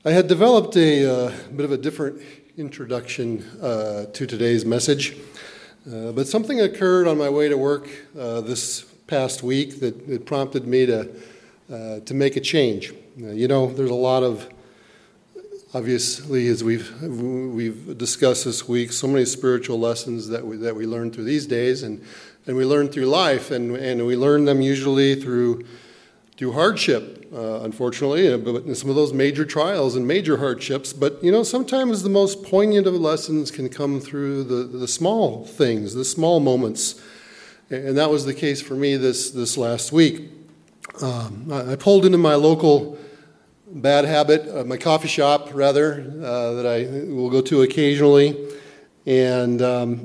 I had developed a bit of a different introduction to today's message, but something occurred on my way to work this past week that prompted me to make a change. There's a lot of, obviously, as we've discussed this week, so many spiritual lessons that we learn through these days, and we learn through life, and we learn them usually through hardship, unfortunately, but some of those major trials and major hardships. But, sometimes the most poignant of lessons can come through the small things, the small moments. And that was the case for me this last week. I pulled into my local bad habit, my coffee shop, rather, that I will go to occasionally. And,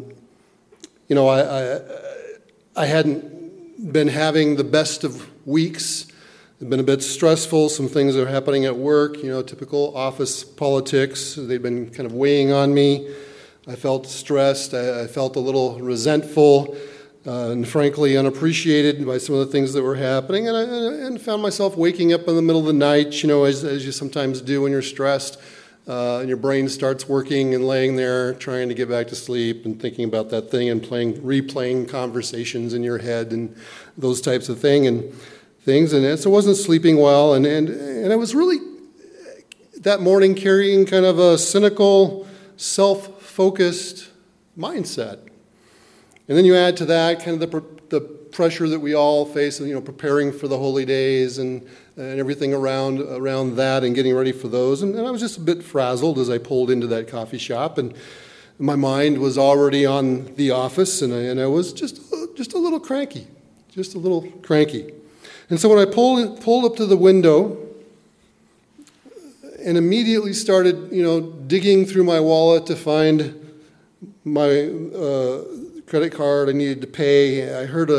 I hadn't been having the best of weeks. It's been a bit stressful. Some things are happening at work, typical office politics. They've been kind of weighing on me. I felt stressed. I felt a little resentful and frankly unappreciated by some of the things that were happening. And found myself waking up in the middle of the night, as you sometimes do when you're stressed. And your brain starts working and laying there trying to get back to sleep and thinking about that thing and replaying conversations in your head and those types of things. And so I wasn't sleeping well, and I was really, that morning, carrying kind of a cynical, self-focused mindset. And then you add to that kind of the pressure that we all face, preparing for the holy days and everything around that and getting ready for those. And I was just a bit frazzled as I pulled into that coffee shop, and my mind was already on the office, and I was just a little cranky. And so when I pulled up to the window and immediately started, digging through my wallet to find my credit card I needed to pay, I heard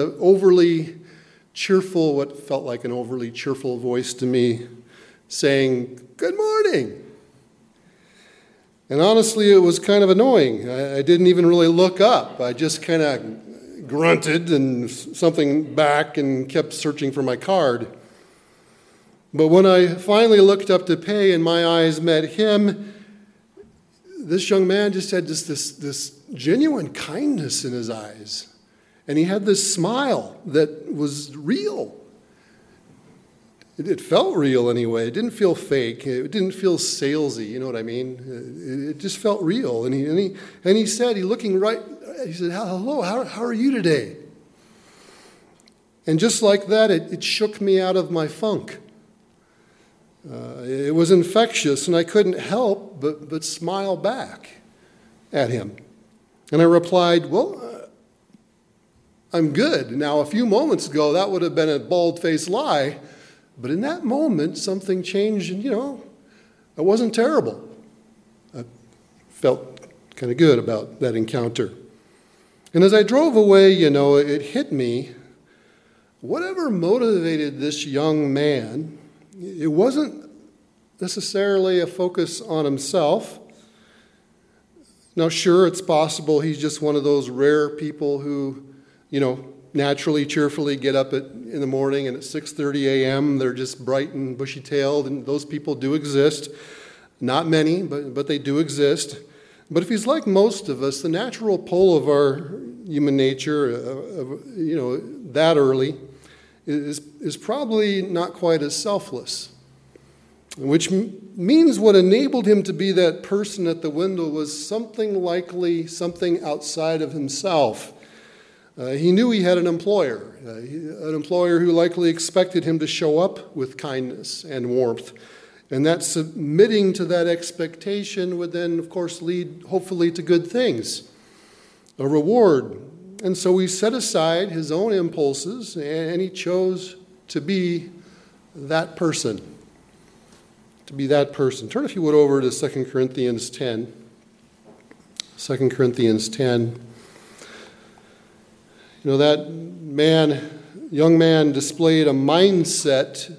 what felt like an overly cheerful voice to me saying, "Good morning." And honestly, it was kind of annoying. I didn't even really look up. I just kind of grunted and something back and kept searching for my card. But when I finally looked up to pay and my eyes met him, this young man just had this genuine kindness in his eyes. And he had this smile that was real. It felt real anyway. It didn't feel fake. It didn't feel salesy, you know what I mean? It just felt real. And he said, he said, "Hello, how are you today?" And just like that, it shook me out of my funk. It was infectious, and I couldn't help but smile back at him. And I replied, "Well, I'm good." Now, a few moments ago, that would have been a bald-faced lie, but in that moment, something changed, and, I wasn't terrible. I felt kind of good about that encounter. And as I drove away, it hit me, whatever motivated this young man, it wasn't necessarily a focus on himself. Now, sure, it's possible he's just one of those rare people who, naturally, cheerfully get up in the morning, and at 6:30 a.m. they're just bright and bushy-tailed, and those people do exist. Not many, but they do exist. But if he's like most of us, the natural pull of our human nature, that early, is probably not quite as selfless. Which means what enabled him to be that person at the window was something outside of himself. He knew he had an employer who likely expected him to show up with kindness and warmth. And that submitting to that expectation would then, of course, lead hopefully to good things, a reward. And so he set aside his own impulses and he chose to be that person. Turn, if you would, over to 2 Corinthians 10. 2 Corinthians 10. That young man displayed a mindset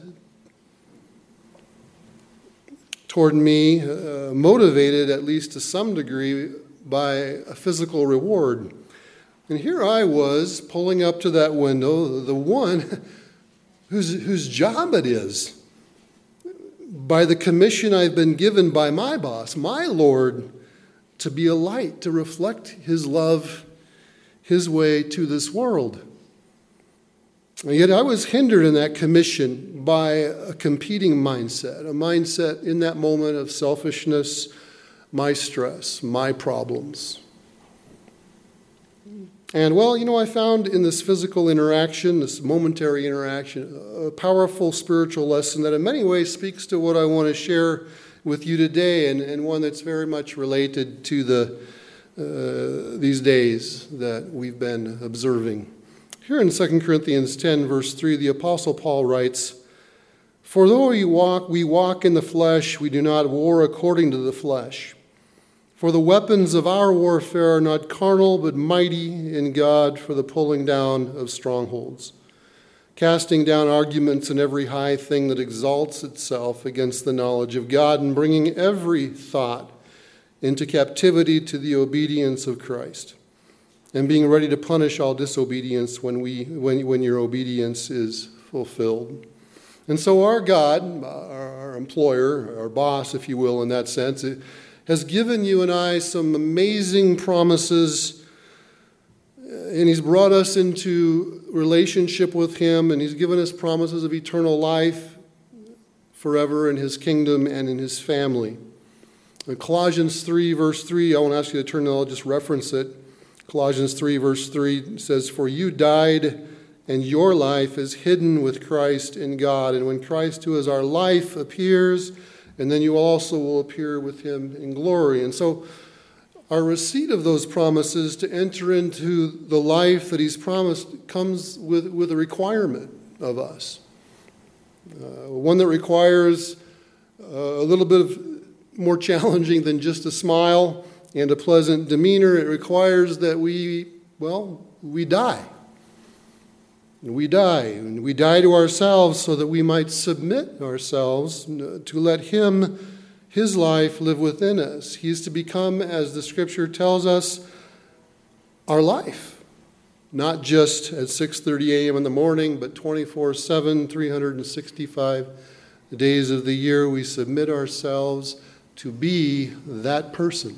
toward me, motivated at least to some degree by a physical reward. And here I was pulling up to that window, the one whose job it is, by the commission I've been given by my boss, my Lord, to be a light, to reflect his love, his way to this world. And yet I was hindered in that commission by a competing mindset, a mindset in that moment of selfishness, my stress, my problems. And I found in this physical interaction, this momentary interaction, a powerful spiritual lesson that in many ways speaks to what I want to share with you today, and one that's very much related to these days that we've been observing. Here in 2 Corinthians 10, verse 3, the Apostle Paul writes, "For though we walk in the flesh, we do not war according to the flesh. For the weapons of our warfare are not carnal, but mighty in God for the pulling down of strongholds, casting down arguments and every high thing that exalts itself against the knowledge of God, and bringing every thought into captivity to the obedience of Christ, and being ready to punish all disobedience when your obedience is fulfilled." And so our God, our employer, our boss, if you will, in that sense, has given you and I some amazing promises, and he's brought us into relationship with him, and he's given us promises of eternal life forever in his kingdom and in his family. In Colossians 3, verse 3, I won't ask you to turn, I'll just reference it. Colossians 3, verse 3 says, "For you died, and your life is hidden with Christ in God. And when Christ, who is our life, appears, and then you also will appear with him in glory." And so our receipt of those promises to enter into the life that he's promised comes with a requirement of us. One that requires a little bit of more challenging than just a smile and a pleasant demeanor. It requires that we die. We die, and we die to ourselves so that we might submit ourselves to let him, his life, live within us. He is to become, as the scripture tells us, our life. Not just at 6:30 a.m. in the morning, but 24/7, 365 days of the year, we submit ourselves to be that person.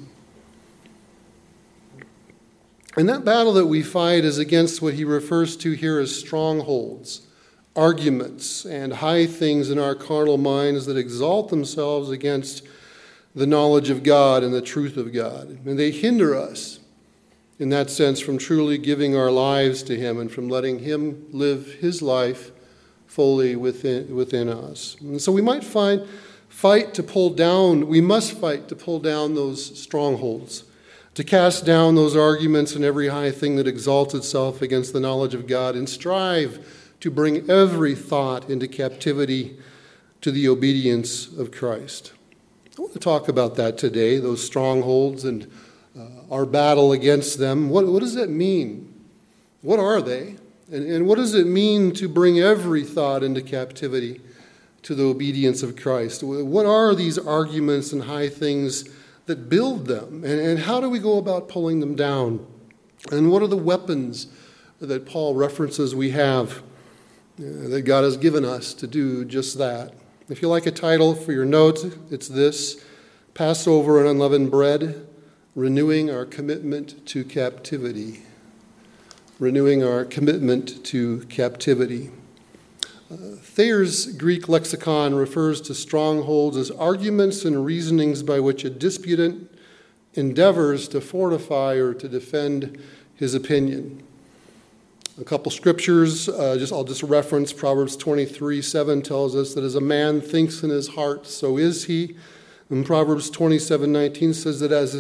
And that battle that we fight is against what he refers to here as strongholds, arguments, and high things in our carnal minds that exalt themselves against the knowledge of God and the truth of God. And they hinder us, in that sense, from truly giving our lives to him and from letting him live his life fully within us. And so we might fight to pull down those strongholds, to cast down those arguments and every high thing that exalts itself against the knowledge of God, and strive to bring every thought into captivity to the obedience of Christ. I want to talk about that today, those strongholds and our battle against them. What does that mean? What are they? And what does it mean to bring every thought into captivity to the obedience of Christ? What are these arguments and high things that build them? And how do we go about pulling them down? And what are the weapons that Paul references we have that God has given us to do just that? If you like a title for your notes, it's this: Passover and Unleavened Bread, Renewing Our Commitment to Captivity. Renewing our commitment to captivity. Thayer's Greek lexicon refers to strongholds as arguments and reasonings by which a disputant endeavors to fortify or to defend his opinion. A couple scriptures, I'll just reference Proverbs 23:7 tells us that as a man thinks in his heart, so is he. And Proverbs 27:19 says that as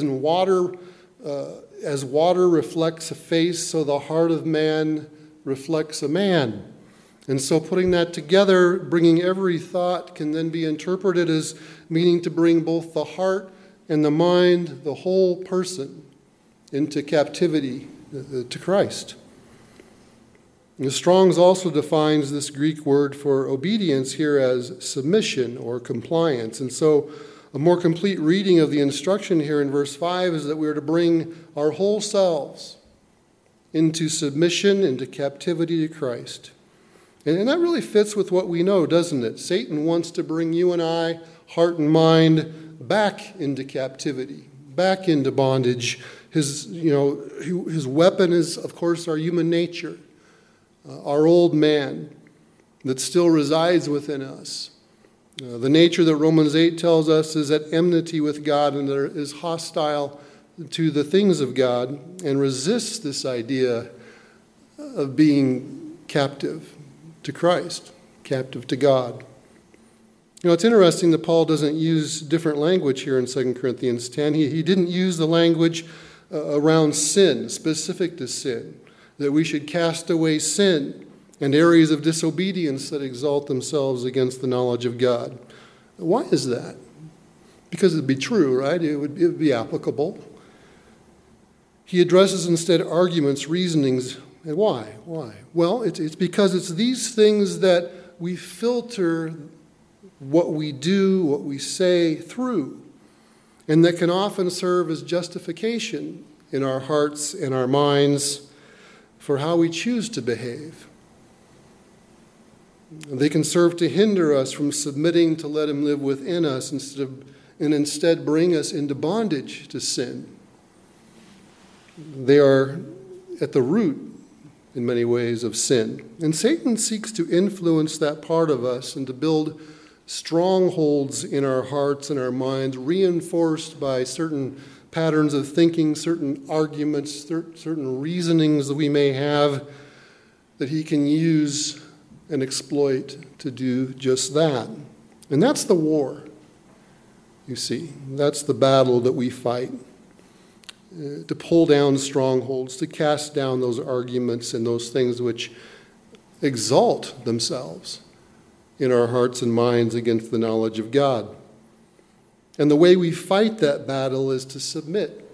water reflects a face, so the heart of man reflects a man. And so putting that together, bringing every thought can then be interpreted as meaning to bring both the heart and the mind, the whole person, into captivity to Christ. And Strong's also defines this Greek word for obedience here as submission or compliance. And so a more complete reading of the instruction here in verse 5 is that we are to bring our whole selves into submission, into captivity to Christ. And that really fits with what we know, doesn't it? Satan wants to bring you and I, heart and mind back into captivity, back into bondage. His weapon is, of course, our human nature, our old man that still resides within us. The nature that Romans 8 tells us is at enmity with God and that is hostile to the things of God and resists this idea of being captive to Christ, captive to God. It's interesting that Paul doesn't use different language here in 2 Corinthians 10. He didn't use the language around sin, specific to sin, that we should cast away sin and areas of disobedience that exalt themselves against the knowledge of God. Why is that? Because it would be true, right? It would be applicable. He addresses instead arguments, reasonings, and why? Why? Well, it's because it's these things that we filter what we do, what we say through, and that can often serve as justification in our hearts and our minds for how we choose to behave. They can serve to hinder us from submitting to let him live within us instead bring us into bondage to sin. They are at the root, in many ways, of sin. And Satan seeks to influence that part of us and to build strongholds in our hearts and our minds, reinforced by certain patterns of thinking, certain arguments, certain reasonings that we may have that he can use and exploit to do just that. And that's the war, you see. That's the battle that we fight. To pull down strongholds, to cast down those arguments and those things which exalt themselves in our hearts and minds against the knowledge of God. And the way we fight that battle is to submit,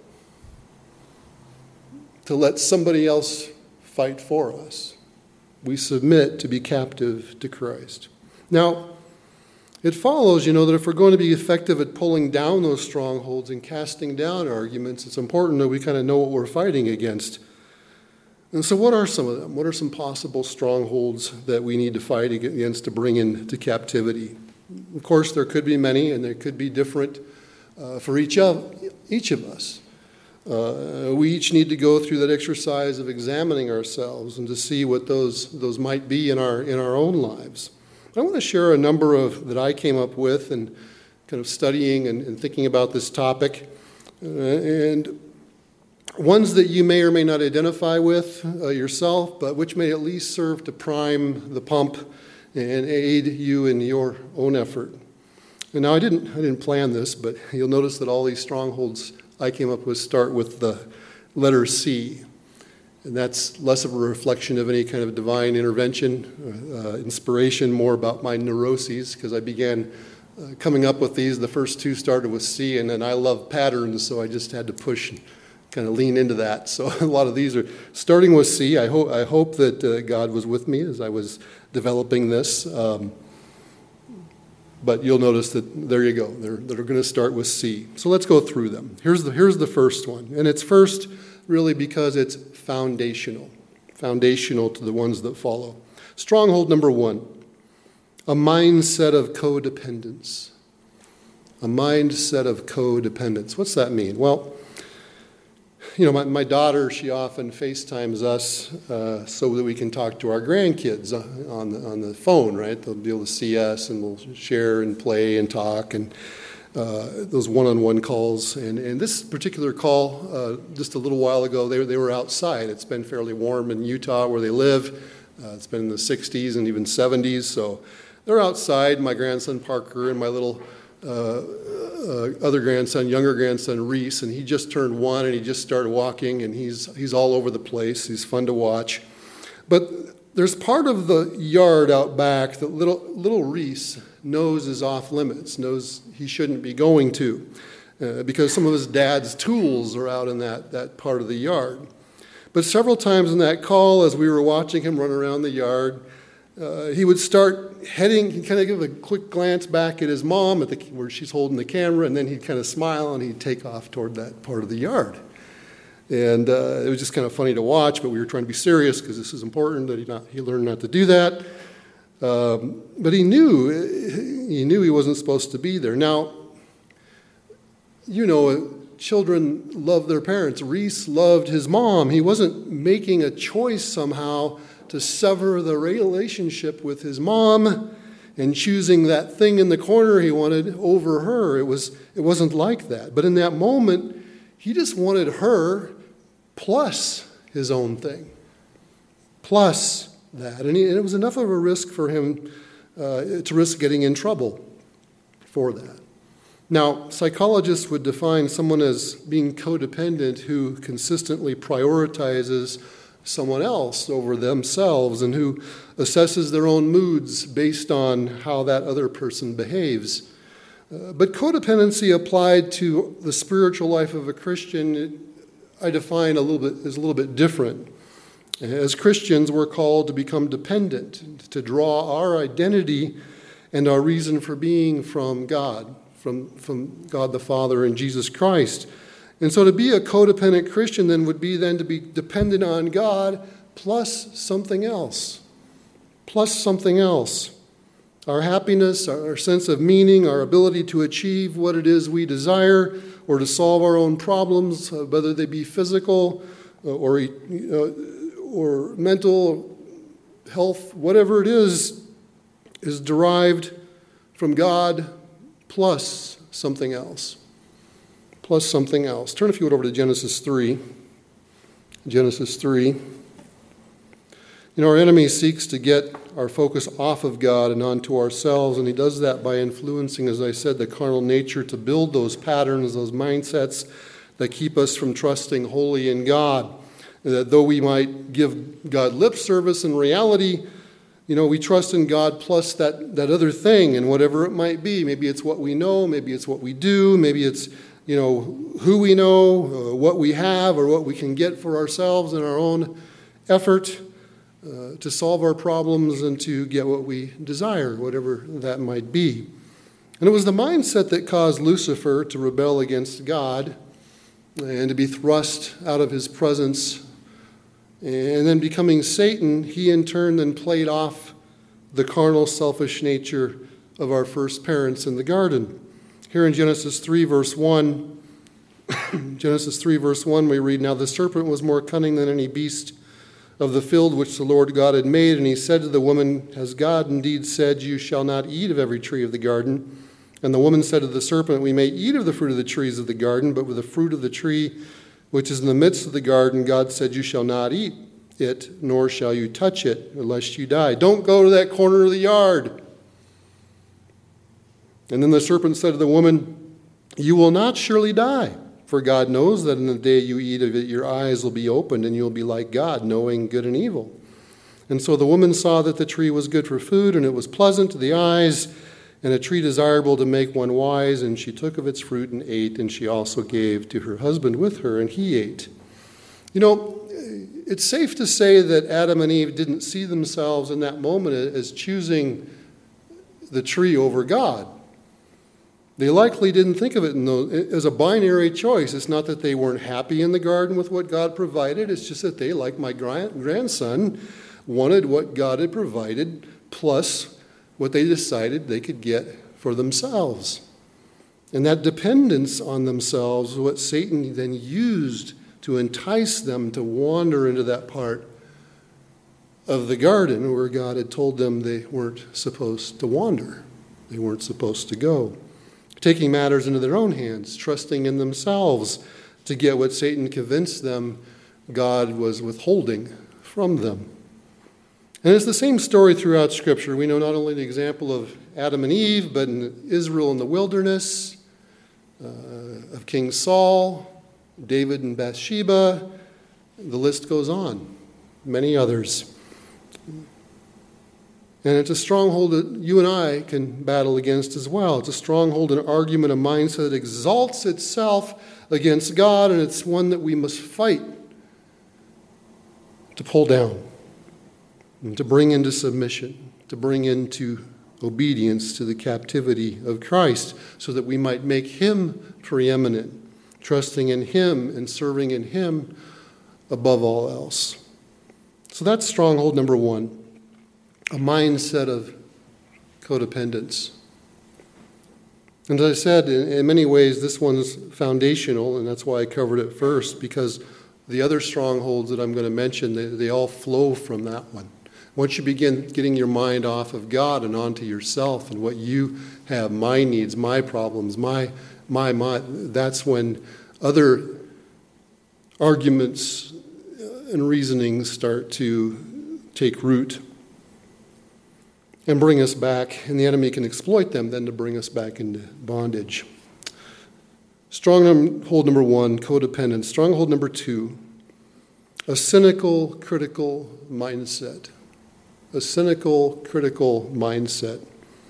to let somebody else fight for us. We submit to be captive to Christ. Now, it follows, that if we're going to be effective at pulling down those strongholds and casting down arguments, it's important that we kind of know what we're fighting against. And so what are some of them? What are some possible strongholds that we need to fight against to bring into captivity? Of course, there could be many, and there could be different for each of us. We each need to go through that exercise of examining ourselves and to see what those might be in our own lives. I want to share a number that I came up with and kind of studying and thinking about this topic, and ones that you may or may not identify with yourself, but which may at least serve to prime the pump and aid you in your own effort. And now I didn't plan this, but you'll notice that all these strongholds I came up with start with the letter C. And that's less of a reflection of any kind of divine intervention, inspiration, more about my neuroses, because I began coming up with these. The first two started with C, and then I love patterns, so I just had to push and kind of lean into that. So a lot of these are starting with C. I hope that God was with me as I was developing this. But you'll notice that there you go. They're going to start with C. So let's go through them. Here's the first one, and it's first really because it's foundational to the ones that follow. Stronghold number 1, a mindset of codependence. A mindset of codependence. What's that mean? Well, my daughter, she often FaceTimes us so that we can talk to our grandkids on the phone, right? They'll be able to see us and we'll share and play and talk and those one-on-one calls. And this particular call, just a little while ago, they were outside. It's been fairly warm in Utah where they live. It's been in the 60s and even 70s. So they're outside, my grandson Parker and my little younger grandson Reese, and he just turned 1 and he just started walking and he's all over the place. He's fun to watch. But there's part of the yard out back that little Reese knows is off limits, knows he shouldn't be going to, because some of his dad's tools are out in that part of the yard. But several times in that call, as we were watching him run around the yard, he would start heading, he'd kind of give a quick glance back at his mom where she's holding the camera, and then he'd kind of smile and he'd take off toward that part of the yard. And it was just kind of funny to watch, but we were trying to be serious because this is important that he learn not to do that. But he knew he wasn't supposed to be there. Now, children love their parents. Reese loved his mom. He wasn't making a choice somehow to sever the relationship with his mom and choosing that thing in the corner he wanted over her. It wasn't like that. But in that moment, he just wanted her plus his own thing, plus that. And it was enough of a risk for him to risk getting in trouble for that. Now, psychologists would define someone as being codependent who consistently prioritizes someone else over themselves and who assesses their own moods based on how that other person behaves. But codependency applied to the spiritual life of a Christian, I define as a little bit different. As Christians, we're called to become dependent, to draw our identity and our reason for being from God, from God the Father and Jesus Christ. And so to be a codependent Christian then would be then to be dependent on God plus something else. Plus something else. Our happiness, our sense of meaning, our ability to achieve what it is we desire or to solve our own problems, whether they be physical or mental health, whatever it is derived from God plus something else. Plus something else. Turn, if you would, over to Genesis 3. Genesis 3. Our enemy seeks to get our focus off of God and onto ourselves, and he does that by influencing, as I said, the carnal nature to build those patterns, those mindsets that keep us from trusting wholly in God. That though we might give God lip service, in reality, we trust in God plus that other thing, and whatever it might be. Maybe it's what we know, maybe it's what we do, maybe it's who we know, what we have, or what we can get for ourselves in our own effort to solve our problems and to get what we desire, whatever that might be. And it was the mindset that caused Lucifer to rebel against God and to be thrust out of his presence. And then becoming Satan, he in turn then played off the carnal, selfish nature of our first parents in the garden. Here in Genesis 3, verse 1, we read, "Now the serpent was more cunning than any beast of the field which the Lord God had made. And he said to the woman, Has God indeed said, You shall not eat of every tree of the garden? And the woman said to the serpent, We may eat of the fruit of the trees of the garden, but with the fruit of the tree which is in the midst of the garden, God said, You shall not eat it, nor shall you touch it, lest you die." Don't go to that corner of the yard. And then the serpent said to the woman, "You will not surely die, for God knows that in the day you eat of it, your eyes will be opened, and you'll be like God, knowing good and evil." And so the woman saw that the tree was good for food, and it was pleasant to the eyes, and a tree desirable to make one wise, and she took of its fruit and ate, and she also gave to her husband with her, and he ate. It's safe to say that Adam and Eve didn't see themselves in that moment as choosing the tree over God. They likely didn't think of it as a binary choice. It's not that they weren't happy in the garden with what God provided. It's just that they, like my grandson, wanted what God had provided plus what they decided they could get for themselves. And that dependence on themselves is what Satan then used to entice them to wander into that part of the garden where God had told them they weren't supposed to wander. They weren't supposed to go. Taking matters into their own hands, trusting in themselves to get what Satan convinced them God was withholding from them. And it's the same story throughout Scripture. We know not only the example of Adam and Eve, but in Israel in the wilderness, of King Saul, David and Bathsheba, the list goes on, many others. And it's a stronghold that you and I can battle against as well. It's a stronghold, an argument, a mindset that exalts itself against God, and it's one that we must fight to pull down and to bring into submission, to bring into obedience to the captivity of Christ, so that we might make him preeminent, trusting in him and serving in him above all else. So that's stronghold number one. a mindset of codependence. And as I said, in many ways, this one's foundational, and that's why I covered it first, because the other strongholds that I'm going to mention, they all flow from that one. Once you begin getting your mind off of God and onto yourself and what you have, my needs, my problems, my, that's when other arguments and reasonings start to take root and bring us back, and the enemy can exploit them then to bring us back into bondage. Stronghold number one, codependence. Stronghold number two, a cynical, critical mindset. A cynical, critical mindset.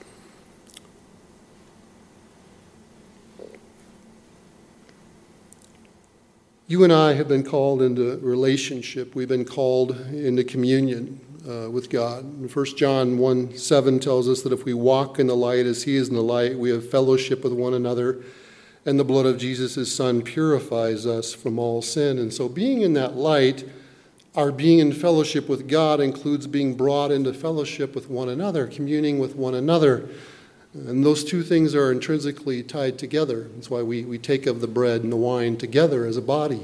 You and I have been called into relationship. We've been called into communion with God. 1 John 1:7 tells us that if we walk in the light as he is in the light, we have fellowship with one another, and the blood of Jesus, his Son, purifies us from all sin. And so being in that light, our being in fellowship with God includes being brought into fellowship with one another, communing with one another. And those two things are intrinsically tied together. That's why we take of the bread and the wine together as a body.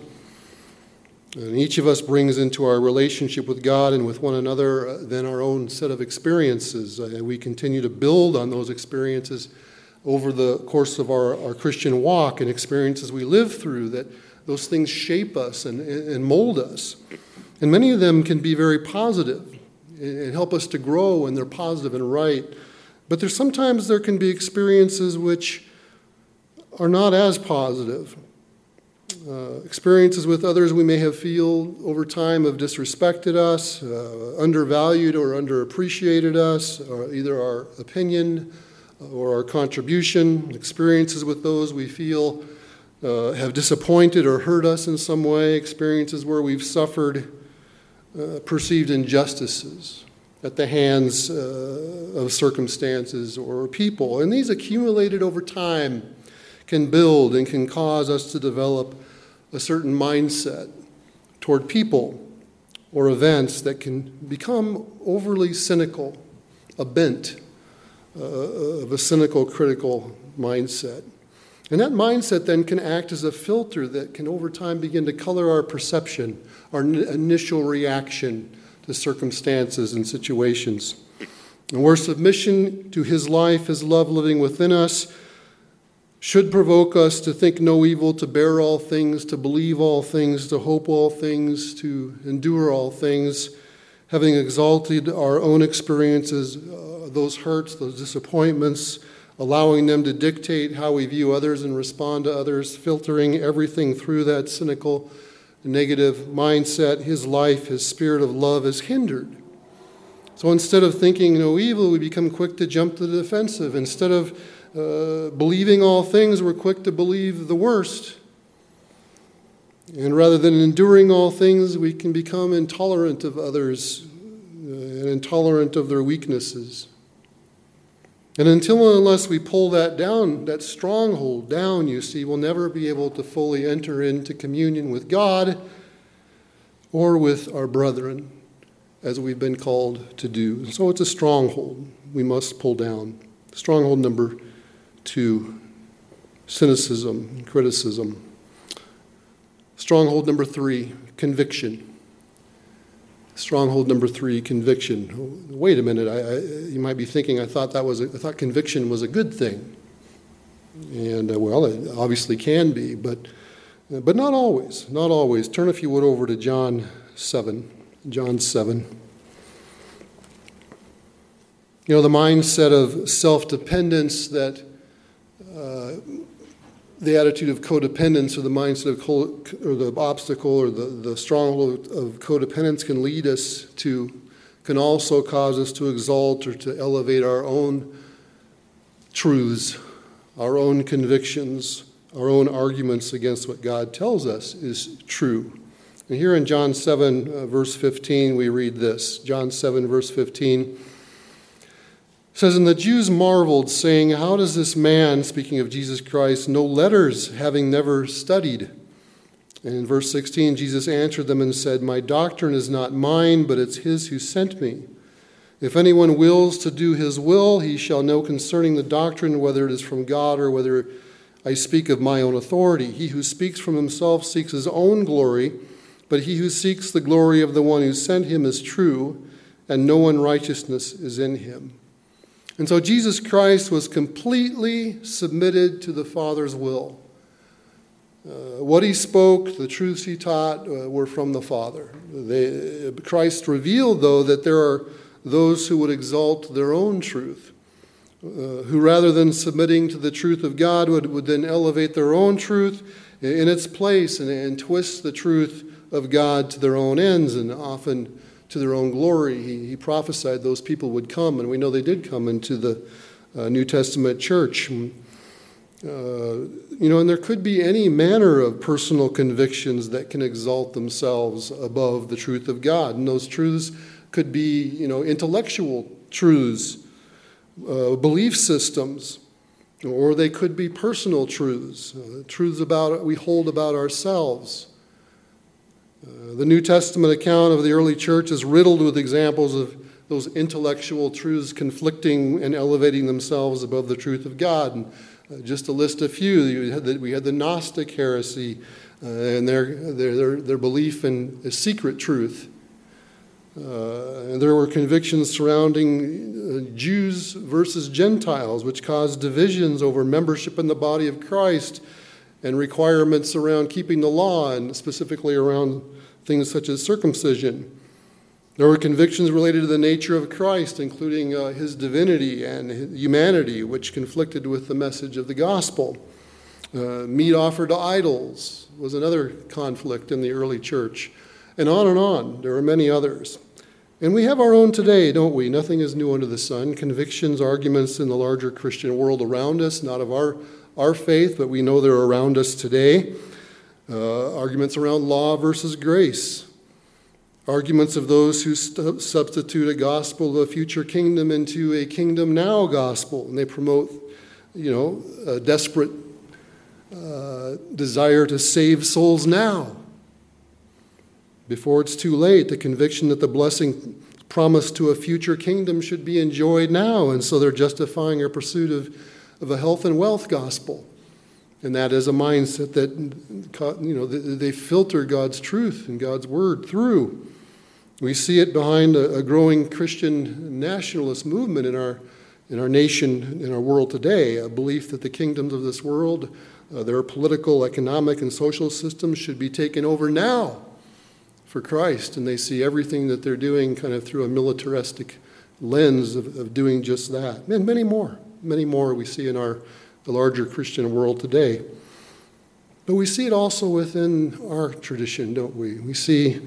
And each of us brings into our relationship with God and with one another then our own set of experiences. We continue to build on those experiences over the course of our Christian walk, and experiences we live through, that those things shape us and mold us. And many of them can be very positive and help us to grow, and they're positive and right. But sometimes there can be experiences which are not as positive. Experiences with others we may have feel over time have disrespected us, undervalued or underappreciated us, or either our opinion or our contribution. Experiences with those we feel have disappointed or hurt us in some way. Experiences where we've suffered perceived injustices at the hands of circumstances or people. And these accumulated over time can build and can cause us to develop a certain mindset toward people or events that can become overly cynical, a bent of a cynical, critical mindset. And that mindset then can act as a filter that can over time begin to color our perception, our initial reaction to circumstances and situations. And where submission to his life, his love living within us, should provoke us to think no evil, to bear all things, to believe all things, to hope all things, to endure all things, having exalted our own experiences, those hurts, those disappointments, allowing them to dictate how we view others and respond to others, filtering everything through that cynical, negative mindset. His life, his spirit of love is hindered. So instead of thinking no evil, we become quick to jump to the defensive. Instead of believing all things, we're quick to believe the worst. And rather than enduring all things, we can become intolerant of others and intolerant of their weaknesses. And until and unless we pull that down, that stronghold down, you see, we'll never be able to fully enter into communion with God or with our brethren as we've been called to do. And so it's a stronghold we must pull down. Stronghold number 2, cynicism and criticism. Stronghold number 3, conviction. Stronghold number 3, conviction. Wait a minute, you might be thinking, I thought conviction was a good thing. And well, it obviously can be, but not always, not always. Turn, if you would, over to John 7. John 7. You know, the mindset of self-dependence, that the attitude of codependence, or the mindset of or the obstacle or the stronghold of codependence can lead us to, can also cause us to exalt or to elevate our own truths, our own convictions, our own arguments against what God tells us is true. And here in John 7, verse 15, we read this. John 7, verse 15 says, "And the Jews marveled, saying, 'How does this man,'" speaking of Jesus Christ, "'know letters, having never studied?' And in verse 16, Jesus answered them and said, 'My doctrine is not mine, but it's his who sent me. If anyone wills to do his will, he shall know concerning the doctrine whether it is from God or whether I speak of my own authority. He who speaks from himself seeks his own glory, but he who seeks the glory of the one who sent him is true, and no unrighteousness is in him. And so Jesus Christ was completely submitted to the Father's will. What he spoke, the truths he taught, were from the Father. Christ revealed, though, that there are those who would exalt their own truth, who rather than submitting to the truth of God would then elevate their own truth in its place and twist the truth of God to their own ends and often to their own glory. He prophesied those people would come, and we know they did come into the New Testament church. And there could be any manner of personal convictions that can exalt themselves above the truth of God. And those truths could be, intellectual truths, belief systems, or they could be personal truths, truths we hold about ourselves. The New Testament account of the early church is riddled with examples of those intellectual truths conflicting and elevating themselves above the truth of God. And just to list a few, we had the Gnostic heresy and their belief in a secret truth. And there were convictions surrounding Jews versus Gentiles, which caused divisions over membership in the body of Christ and requirements around keeping the law, and specifically around things such as circumcision. There were convictions related to the nature of Christ, including his divinity and his humanity, which conflicted with the message of the gospel. Meat offered to idols was another conflict in the early church. And on and on. There are many others. And we have our own today, don't we? Nothing is new under the sun. Convictions, arguments in the larger Christian world around us, not of our faith, but we know they're around us today. Arguments around law versus grace. Arguments of those who substitute a gospel of a future kingdom into a kingdom now gospel. And they promote, a desperate desire to save souls now, before it's too late. The conviction that the blessing promised to a future kingdom should be enjoyed now. And so they're justifying their pursuit of a health and wealth gospel. And that is a mindset that, they filter God's truth and God's word through. We see it behind a growing Christian nationalist movement in our nation, in our world today, a belief that the kingdoms of this world, their political, economic, and social systems should be taken over now for Christ. And they see everything that they're doing kind of through a militaristic lens of doing just that. And many more we see in the larger Christian world today. But we see it also within our tradition, don't we? We see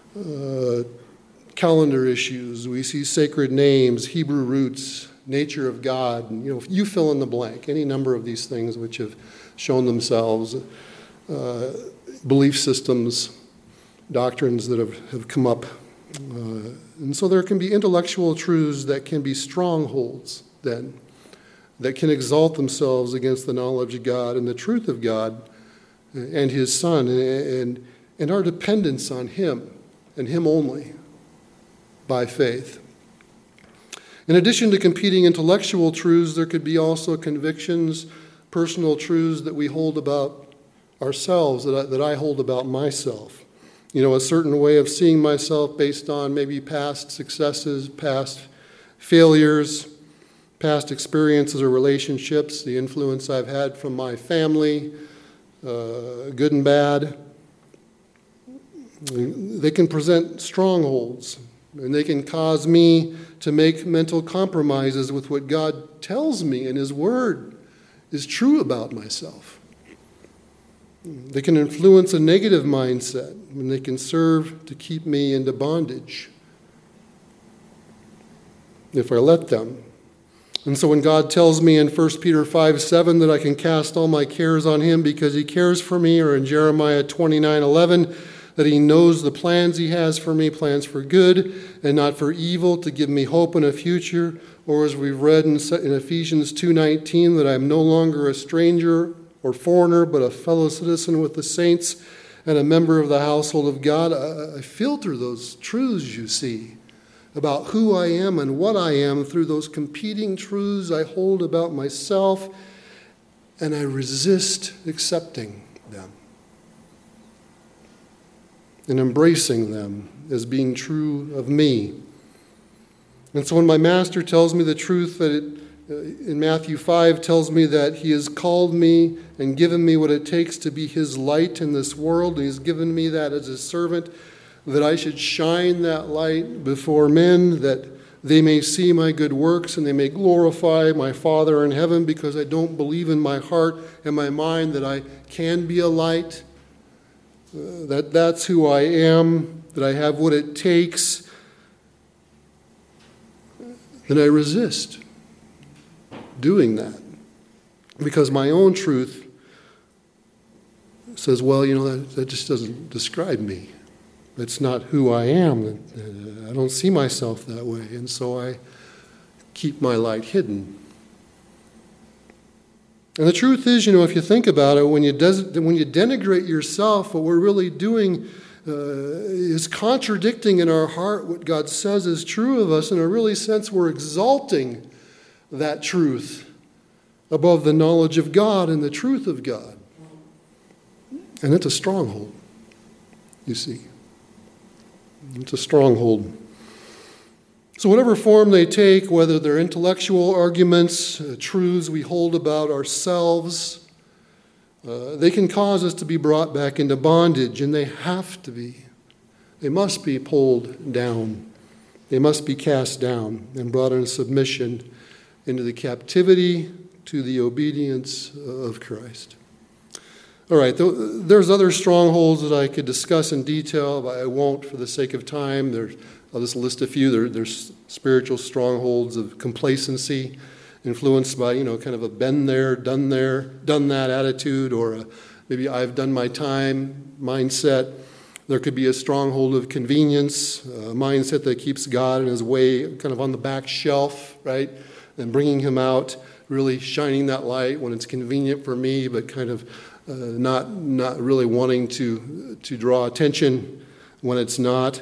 calendar issues, we see sacred names, Hebrew roots, nature of God, and, you fill in the blank, any number of these things which have shown themselves, belief systems, doctrines that have come up. And so there can be intellectual truths that can be strongholds then, that can exalt themselves against the knowledge of God and the truth of God and his Son and our dependence on him and him only by faith. In addition to competing intellectual truths, there could be also convictions, personal truths that we hold about ourselves, that I hold about myself. A certain way of seeing myself based on maybe past successes, past failures, past experiences or relationships, the influence I've had from my family, good and bad. They can present strongholds, and they can cause me to make mental compromises with what God tells me in his word is true about myself. They can influence a negative mindset, and they can serve to keep me into bondage if I let them. And so when God tells me in 1 Peter 5:7 that I can cast all my cares on him because he cares for me, or in Jeremiah 29:11 that he knows the plans he has for me, plans for good and not for evil, to give me hope in a future, or as we've read in Ephesians 2:19 that I'm no longer a stranger or foreigner, but a fellow citizen with the saints and a member of the household of God. I filter those truths, you see. about who I am and what I am through those competing truths I hold about myself, and I resist accepting them and embracing them as being true of me. And so when my master tells me the truth that in Matthew 5 tells me that he has called me and given me what it takes to be his light in this world, and he's given me that as a servant, that I should shine that light before men, that they may see my good works and they may glorify my Father in heaven, because I don't believe in my heart and my mind that I can be a light, that's who I am, that I have what it takes, then I resist doing that. Because my own truth says, well, that just doesn't describe me. That's not who I am. I don't see myself that way. And so I keep my light hidden. And the truth is, if you think about it, when you denigrate yourself, what we're really doing is contradicting in our heart what God says is true of us. In a really sense, we're exalting that truth above the knowledge of God and the truth of God. And it's a stronghold, you see. It's a stronghold. So whatever form they take, whether they're intellectual arguments, truths we hold about ourselves, they can cause us to be brought back into bondage, and they have to be. They must be pulled down. They must be cast down and brought into submission, into the captivity to the obedience of Christ. All right, there's other strongholds that I could discuss in detail, but I won't for the sake of time. I'll just list a few. There's spiritual strongholds of complacency, influenced by, kind of a been there, done that attitude, or maybe I've done my time mindset. There could be a stronghold of convenience, a mindset that keeps God in his way, kind of on the back shelf, right? And bringing him out, really shining that light when it's convenient for me, but kind of not really wanting to draw attention when it's not.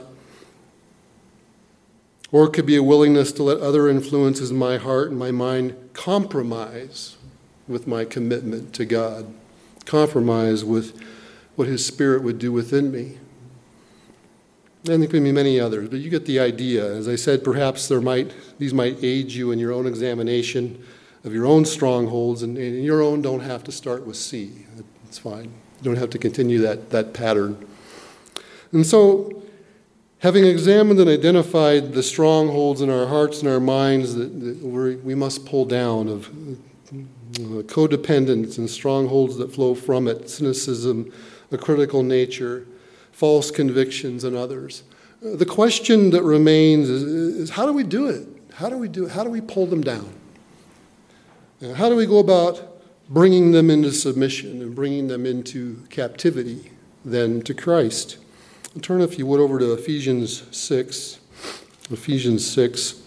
Or it could be a willingness to let other influences in my heart and my mind compromise with my commitment to God, compromise with what his Spirit would do within me. And there could be many others, but you get the idea. As I said, perhaps these might aid you in your own examination of your own strongholds, and your own don't have to start with C. It's fine. You don't have to continue that pattern. And so, having examined and identified the strongholds in our hearts and our minds that we must pull down, of codependence and strongholds that flow from it, cynicism, a critical nature, false convictions, and others. The question that remains is how do we do it? How do we pull them down? How do we go about bringing them into submission and bringing them into captivity, then, to Christ? Turn, if you would, over to Ephesians 6. Ephesians 6.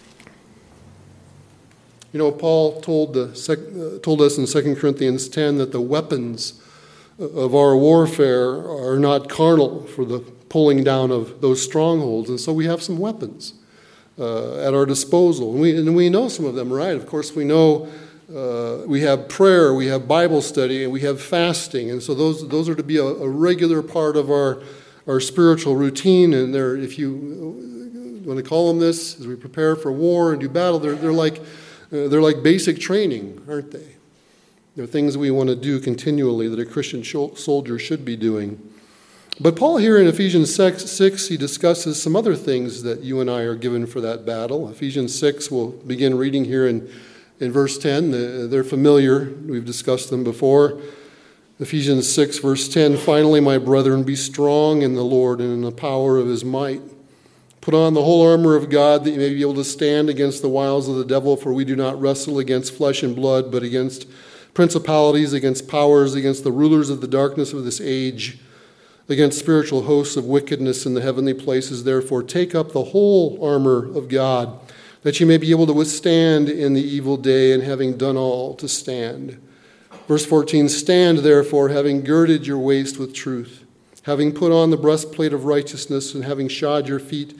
Paul told us in 2 Corinthians 10 that the weapons of our warfare are not carnal for the pulling down of those strongholds. And so we have some weapons at our disposal. And we know some of them, right? Of course, we know we have prayer, we have Bible study, and we have fasting. And so those are to be a regular part of our spiritual routine. And if you want to call them this, as we prepare for war and do battle, they're like basic training, aren't they? They're things we want to do continually that a Christian soldier should be doing. But Paul here in Ephesians 6, he discusses some other things that you and I are given for that battle. Ephesians 6, we'll begin reading here in verse 10. They're familiar. We've discussed them before. Ephesians 6, verse 10, "Finally, my brethren, be strong in the Lord and in the power of his might. Put on the whole armor of God, that you may be able to stand against the wiles of the devil, for we do not wrestle against flesh and blood, but against principalities, against powers, against the rulers of the darkness of this age, against spiritual hosts of wickedness in the heavenly places. Therefore, take up the whole armor of God, that you may be able to withstand in the evil day, and having done all, to stand." Verse 14, "Stand therefore, having girded your waist with truth, having put on the breastplate of righteousness, and having shod your feet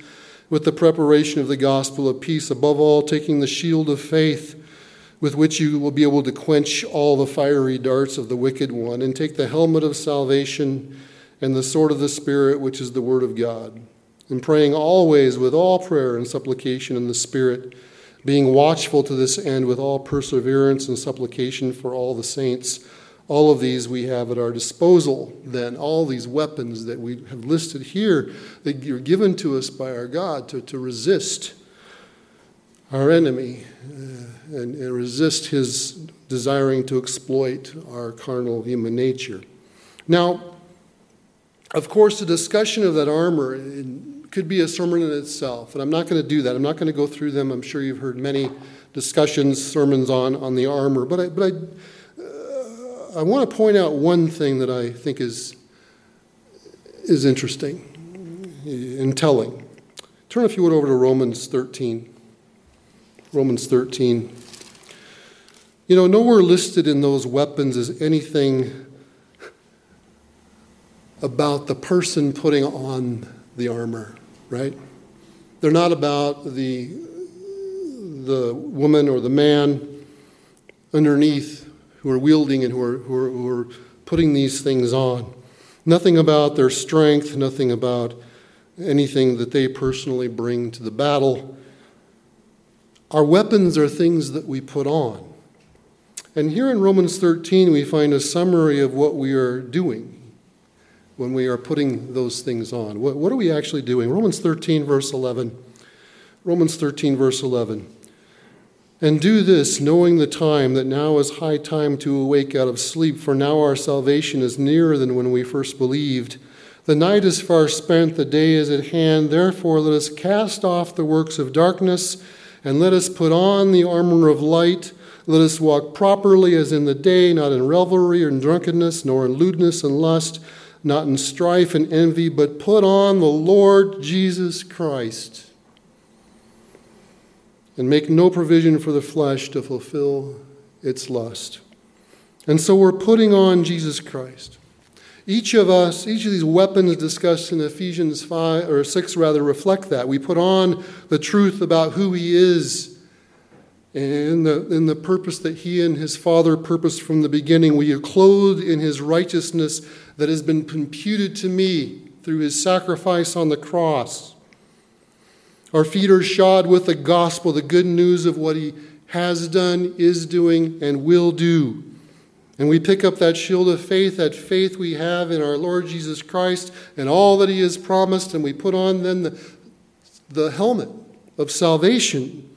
with the preparation of the gospel of peace, above all, taking the shield of faith, with which you will be able to quench all the fiery darts of the wicked one, and take the helmet of salvation and the sword of the Spirit, which is the word of God, and praying always with all prayer and supplication in the Spirit, being watchful to this end with all perseverance and supplication for all the saints. All of these we have at our disposal, then, all these weapons that we have listed here that are given to us by our God to resist our enemy and resist his desiring to exploit our carnal human nature. Now, of course, the discussion of that armor could be a sermon in itself, and I'm not going to do that. I'm not going to go through them. I'm sure you've heard many sermons on the armor, but I want to point out one thing that I think is interesting and telling. Turn, if you would, over to Romans 13. Romans 13. You know, nowhere listed in those weapons is anything about the person putting on the armor, right? They're not about the woman or the man underneath who are wielding and who are putting these things on. Nothing about their strength, nothing about anything that they personally bring to the battle. Our weapons are things that we put on. And here in Romans 13, we find a summary of what we are doing when we are putting those things on. What are we actually doing? Romans 13, verse 11. Romans 13, verse 11. And do this, knowing the time, that now is high time to awake out of sleep, for now our salvation is nearer than when we first believed. The night is far spent, the day is at hand. Therefore let us cast off the works of darkness, and let us put on the armor of light. Let us walk properly as in the day, not in revelry or in drunkenness, nor in lewdness and lust, not in strife and envy, but put on the Lord Jesus Christ, and make no provision for the flesh to fulfill its lust. And so we're putting on Jesus Christ. Each of these weapons discussed in Ephesians 6 reflect that. We put on the truth about who he is and the purpose that he and his Father purposed from the beginning. We are clothed in his righteousness that has been imputed to me through his sacrifice on the cross. Our feet are shod with the gospel, the good news of what he has done, is doing, and will do. And we pick up that shield of faith, that faith we have in our Lord Jesus Christ and all that he has promised, and we put on then the helmet of salvation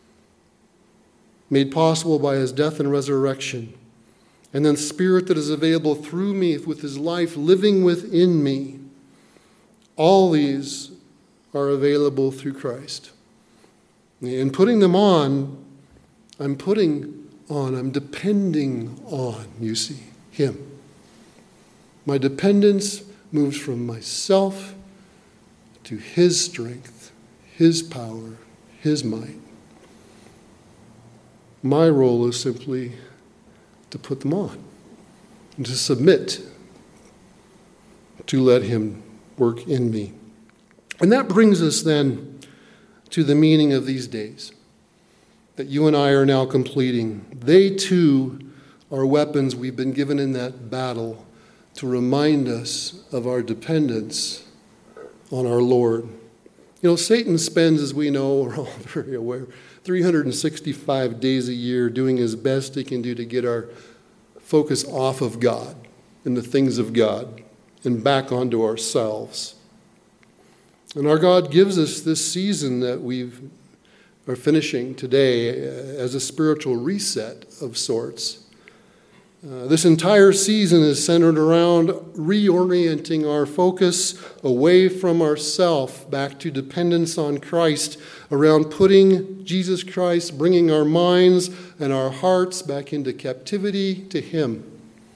made possible by his death and resurrection. And then Spirit that is available through me with his life living within me. All these are available through Christ. And putting them on, I'm depending on, you see, him. My dependence moves from myself to his strength, his power, his might. My role is simply to put them on and to submit to let him work in me. And that brings us then to the meaning of these days that you and I are now completing. They too are weapons we've been given in that battle to remind us of our dependence on our Lord. You know, Satan spends, as we know, we're all very aware, 365 days a year doing his best he can do to get our focus off of God and the things of God and back onto ourselves. And our God gives us this season that we are finishing today as a spiritual reset of sorts. This entire season is centered around reorienting our focus away from ourself back to dependence on Christ, around putting Jesus Christ, bringing our minds and our hearts back into captivity to him.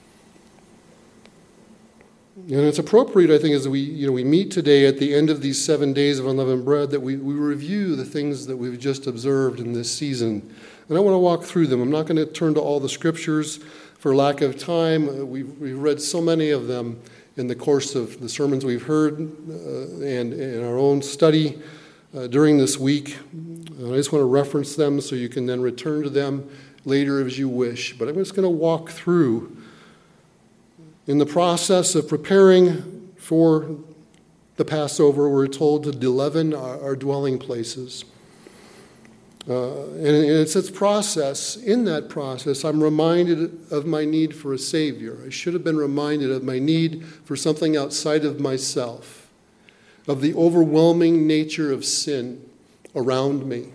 And it's appropriate, I think, as we meet today at the end of these 7 days of unleavened bread, that we review the things that we've just observed in this season. And I want to walk through them. I'm not going to turn to all the scriptures for lack of time. We've read so many of them in the course of the sermons we've heard and in our own study. during this week. I just want to reference them so you can then return to them later as you wish. But I'm just going to walk through in the process of preparing for the Passover. We're told to leaven our dwelling places. And it's its process. In that process, I'm reminded of my need for a Savior. I should have been reminded of my need for something outside of myself, of the overwhelming nature of sin around me.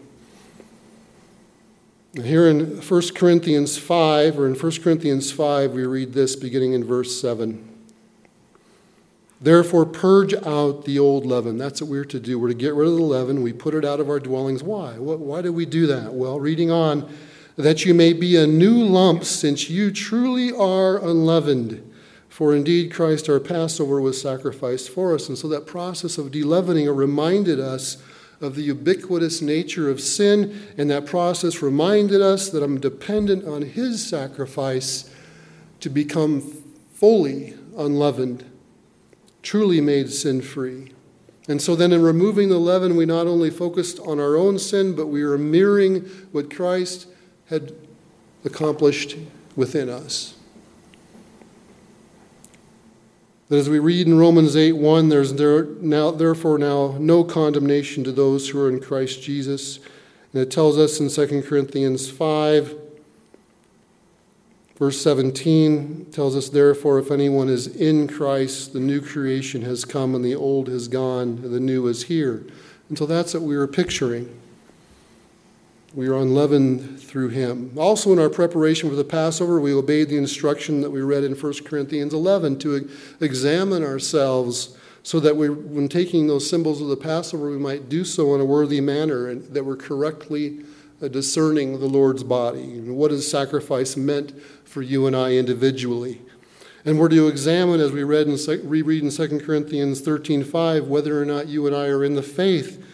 Here in 1 Corinthians 5, we read this beginning in verse 7. Therefore, purge out the old leaven. That's what we're to do. We're to get rid of the leaven. We put it out of our dwellings. Why? Why do we do that? Well, reading on, that you may be a new lump, since you truly are unleavened. For indeed, Christ our Passover was sacrificed for us. And so that process of deleavening reminded us of the ubiquitous nature of sin, and that process reminded us that I'm dependent on his sacrifice to become fully unleavened, truly made sin-free. And so then in removing the leaven, we not only focused on our own sin, but we are mirroring what Christ had accomplished within us. That as we read in Romans 8:1, there's therefore now no condemnation to those who are in Christ Jesus. And it tells us in 2 Corinthians 5, verse 17, tells us, therefore, if anyone is in Christ, the new creation has come and the old has gone, and the new is here. And so that's what we were picturing. We are unleavened through him. Also in our preparation for the Passover, we obeyed the instruction that we read in 1 Corinthians 11 to examine ourselves so that when taking those symbols of the Passover, we might do so in a worthy manner and that we're correctly discerning the Lord's body and what his sacrifice meant for you and I individually. And we're to examine, as we reread in 2 Corinthians 13:5, whether or not you and I are in the faith.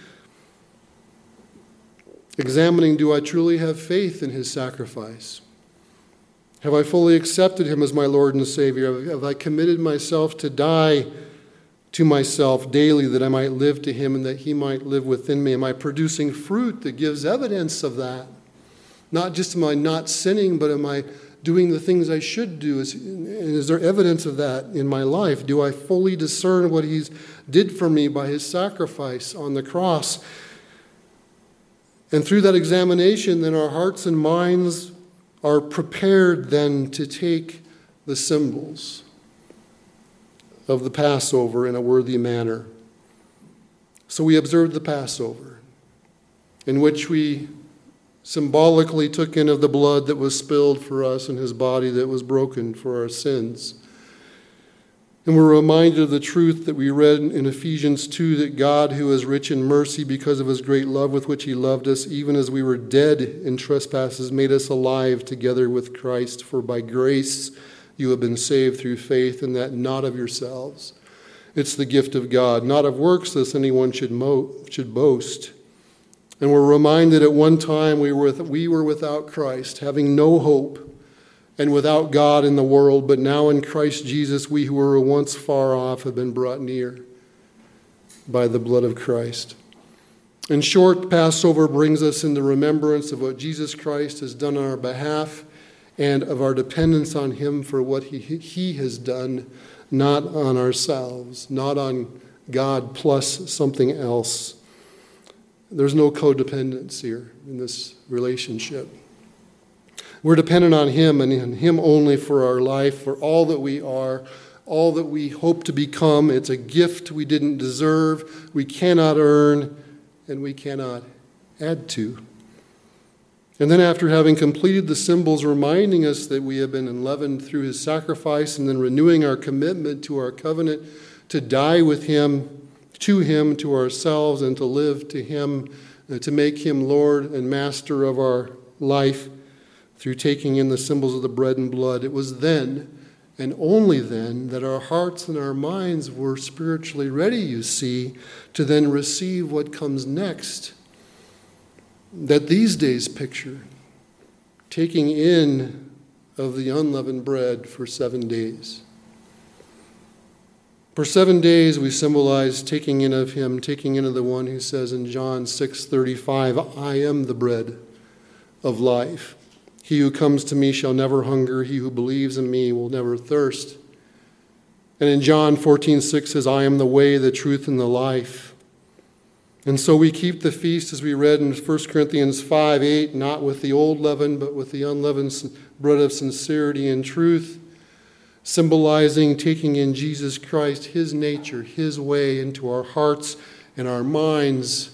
Examining, do I truly have faith in his sacrifice? Have I fully accepted him as my Lord and Savior? Have I committed myself to die to myself daily that I might live to him and that he might live within me? Am I producing fruit that gives evidence of that? Not just am I not sinning, but am I doing the things I should do? Is there evidence of that in my life? Do I fully discern what he did for me by his sacrifice on the cross? And through that examination, then our hearts and minds are prepared then to take the symbols of the Passover in a worthy manner. So we observed the Passover, in which we symbolically took in of the blood that was spilled for us and his body that was broken for our sins. And we're reminded of the truth that we read in Ephesians 2, that God, who is rich in mercy because of his great love with which he loved us, even as we were dead in trespasses, made us alive together with Christ. For by grace you have been saved through faith, and that not of yourselves. It's the gift of God, not of works, lest anyone should boast. And we're reminded at one time we were without Christ, having no hope, and without God in the world, but now in Christ Jesus, we who were once far off have been brought near by the blood of Christ. In short, Passover brings us into remembrance of what Jesus Christ has done on our behalf and of our dependence on him for what he has done, not on ourselves, not on God plus something else. There's no codependence here in this relationship. We're dependent on him and on him only for our life, for all that we are, all that we hope to become. It's a gift we didn't deserve, we cannot earn, and we cannot add to. And then after having completed the symbols reminding us that we have been unleavened through his sacrifice, and then renewing our commitment to our covenant to die with him, to ourselves, and to live to him, to make him Lord and Master of our life, through taking in the symbols of the bread and blood, it was then, and only then, that our hearts and our minds were spiritually ready, you see, to then receive what comes next. That these days picture, taking in of the unleavened bread for 7 days. For 7 days we symbolize taking in of him, taking in of the one who says in John 6:35, I am the bread of life. He who comes to me shall never hunger. He who believes in me will never thirst. And in John 14:6 says, I am the way, the truth, and the life. And so we keep the feast, as we read in 1 Corinthians 5:8, not with the old leaven, but with the unleavened bread of sincerity and truth, symbolizing taking in Jesus Christ, his nature, his way into our hearts and our minds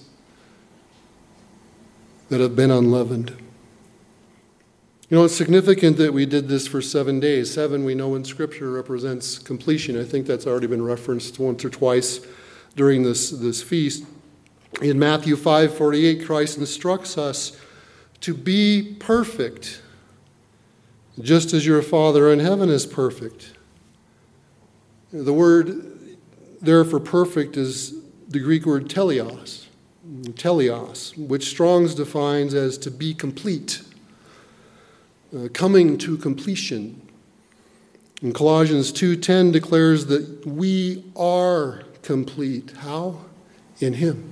that have been unleavened. You know, it's significant that we did this for 7 days. 7, we know in Scripture, represents completion. I think that's already been referenced once or twice during this feast. In Matthew 5:48, Christ instructs us to be perfect, just as your Father in heaven is perfect. The word there for perfect is the Greek word teleos, which Strong's defines as to be complete, coming to completion. And Colossians 2:10 declares that we are complete. How? In him.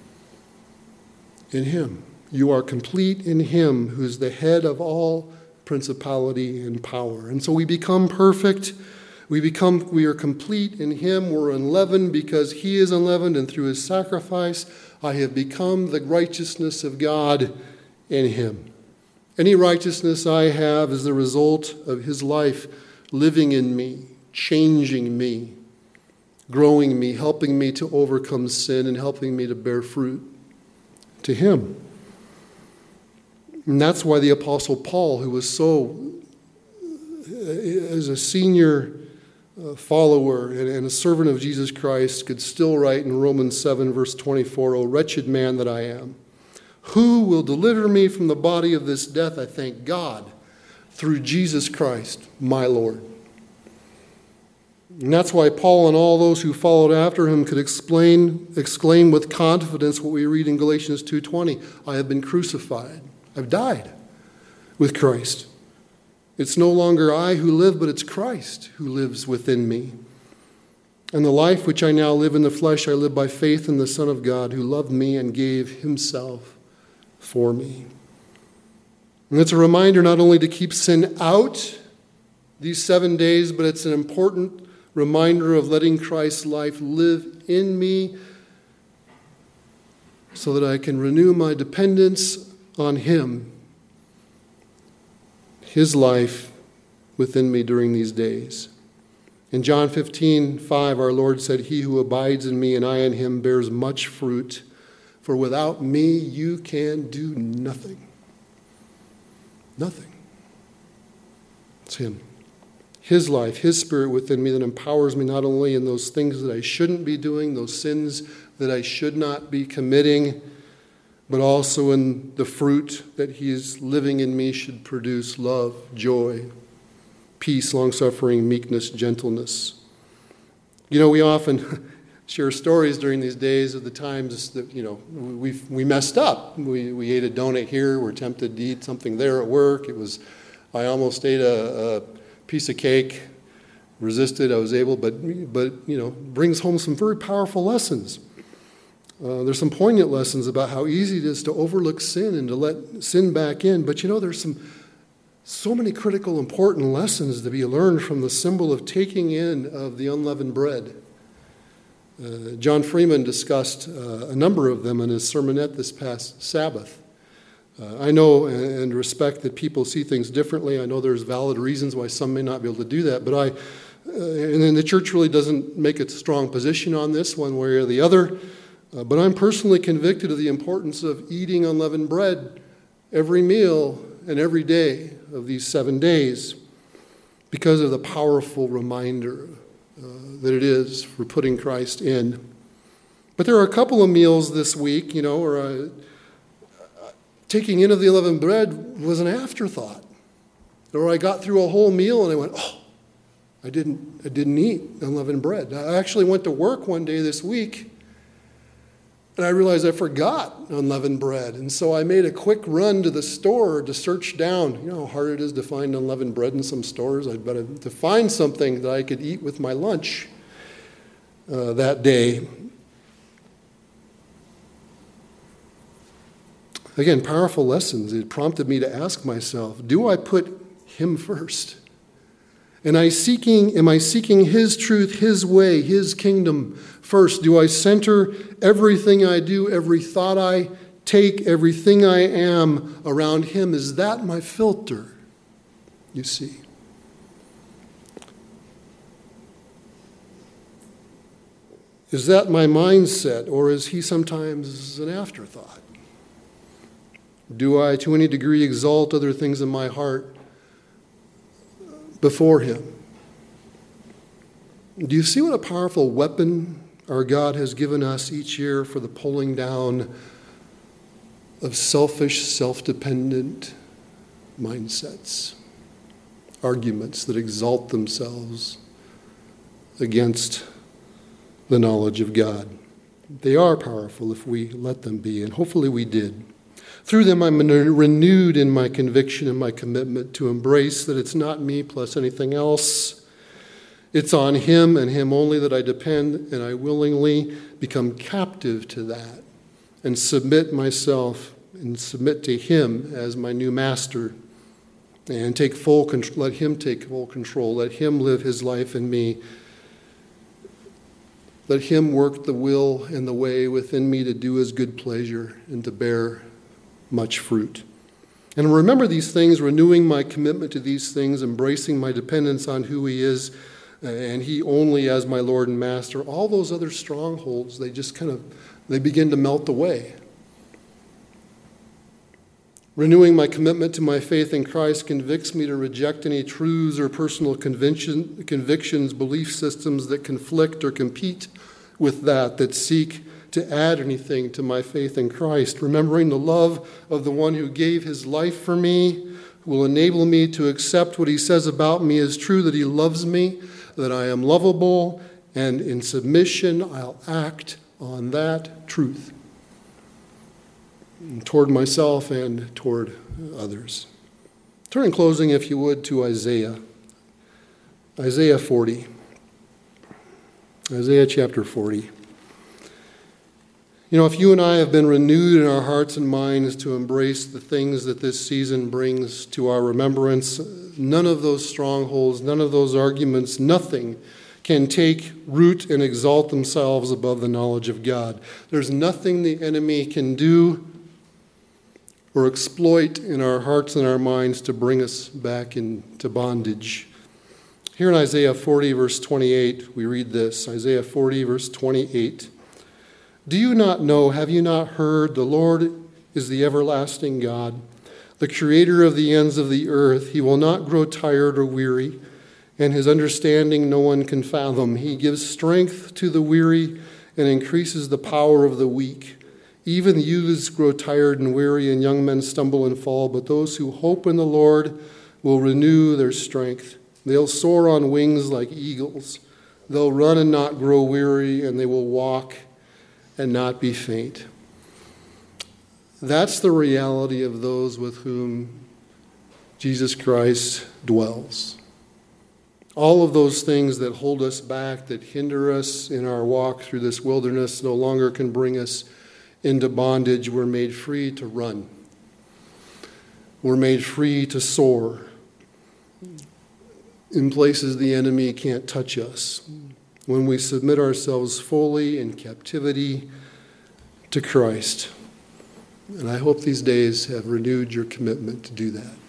In him. You are complete in him, who's the head of all principality and power. And so we become perfect. We are complete in him. We're unleavened because he is unleavened, and through his sacrifice, I have become the righteousness of God in him. Any righteousness I have is the result of his life living in me, changing me, growing me, helping me to overcome sin, and helping me to bear fruit to him. And that's why the Apostle Paul, who was as a senior follower and a servant of Jesus Christ, could still write in Romans 7, verse 24, O wretched man that I am, who will deliver me from the body of this death? I thank God through Jesus Christ, my Lord. And that's why Paul and all those who followed after him could exclaim with confidence what we read in Galatians 2:20, I have been crucified. I've died with Christ. It's no longer I who live, but it's Christ who lives within me. And the life which I now live in the flesh, I live by faith in the Son of God who loved me and gave himself for me. And it's a reminder not only to keep sin out these 7 days, but it's an important reminder of letting Christ's life live in me so that I can renew my dependence on him, his life within me during these days. In John 15:5, our Lord said, he who abides in me and I in him bears much fruit, for without me you can do nothing. Nothing. It's him. His life, his spirit within me that empowers me not only in those things that I shouldn't be doing, those sins that I should not be committing, but also in the fruit that he is living in me should produce love, joy, peace, long-suffering, meekness, gentleness. You know, we often share stories during these days of the times that, we messed up. We ate a donut here, we're tempted to eat something there at work. I almost ate a piece of cake, resisted, I was able, but brings home some very powerful lessons. There's some poignant lessons about how easy it is to overlook sin and to let sin back in. But there's so many critical, important lessons to be learned from the symbol of taking in of the unleavened bread. John Freeman discussed a number of them in his sermonette this past Sabbath. I know and respect that people see things differently. I know there's valid reasons why some may not be able to do that. But and then the church really doesn't make a strong position on this one way or the other. But I'm personally convicted of the importance of eating unleavened bread every meal and every day of these 7 days because of the powerful reminder that it is for putting Christ in. But there are a couple of meals this week, where taking in of the unleavened bread was an afterthought. Or I got through a whole meal and I went, I didn't eat unleavened bread. I actually went to work one day this week and I realized I forgot unleavened bread. And so I made a quick run to the store to search down. You know how hard it is to find unleavened bread in some stores? I'd better to find something that I could eat with my lunch. that day. Again, powerful lessons. It prompted me to ask myself, do I put him first? Am I seeking his truth, his way, his kingdom first? Do I center everything I do, every thought I take, everything I am around him? Is that my filter? You see. Is that my mindset, or is he sometimes an afterthought? Do I, to any degree, exalt other things in my heart before him? Do you see what a powerful weapon our God has given us each year for the pulling down of selfish, self-dependent mindsets, arguments that exalt themselves against the knowledge of God? They are powerful if we let them be, and hopefully we did. Through them, I'm renewed in my conviction and my commitment to embrace that it's not me plus anything else. It's on him and him only that I depend, and I willingly become captive to that and submit myself and submit to him as my new master and let him take full control. Let him live his life in me. Let him work the will and the way within me to do his good pleasure and to bear much fruit. And remember these things, renewing my commitment to these things, embracing my dependence on who he is, and he only as my Lord and Master. All those other strongholds, they begin to melt away. Renewing my commitment to my faith in Christ convicts me to reject any truths or personal convictions, belief systems that conflict or compete with that seek to add anything to my faith in Christ. Remembering the love of the one who gave his life for me will enable me to accept what he says about me as true, that he loves me, that I am lovable, and in submission I'll act on that truth toward myself and toward others. Turn in closing, if you would, to Isaiah 40. Isaiah chapter 40. You know, if you and I have been renewed in our hearts and minds to embrace the things that this season brings to our remembrance, none of those strongholds, none of those arguments, nothing can take root and exalt themselves above the knowledge of God. There's nothing the enemy can do or exploit in our hearts and our minds to bring us back into bondage. Here in Isaiah 40, verse 28, we read this. Isaiah 40, verse 28. Do you not know, have you not heard, the Lord is the everlasting God, the creator of the ends of the earth. He will not grow tired or weary, and his understanding no one can fathom. He gives strength to the weary and increases the power of the weak. Even youths grow tired and weary, and young men stumble and fall, but those who hope in the Lord will renew their strength. They'll soar on wings like eagles. They'll run and not grow weary, and they will walk and not be faint. That's the reality of those with whom Jesus Christ dwells. All of those things that hold us back, that hinder us in our walk through this wilderness, no longer can bring us into bondage. We're made free to run. We're made free to soar in places the enemy can't touch us, when we submit ourselves fully in captivity to Christ. And I hope these days have renewed your commitment to do that.